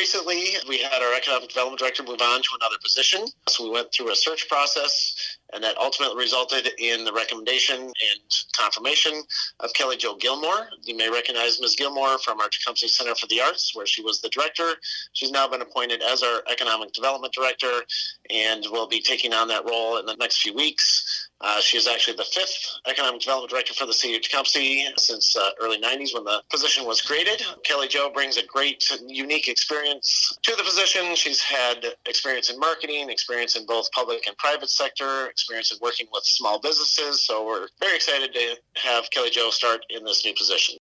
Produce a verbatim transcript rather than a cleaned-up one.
recently, we had our economic development director move on to another position. So we went through a search process, and that ultimately resulted in the recommendation and confirmation of Kelly Jo Gilmore. You may recognize Miz Gilmore from our Tecumseh Center for the Arts, where she was the director. She's now been appointed as our economic development director and will be taking on that role in the next few weeks. Uh, she is actually the fifth economic development director for the city of Tecumseh since uh, early nineties when the position was created. Kelly Jo brings a great, unique experience to the position. She's had experience in marketing, experience in both public and private sector, experience in working with small businesses. So we're very excited to have Kelly Jo start in this new position.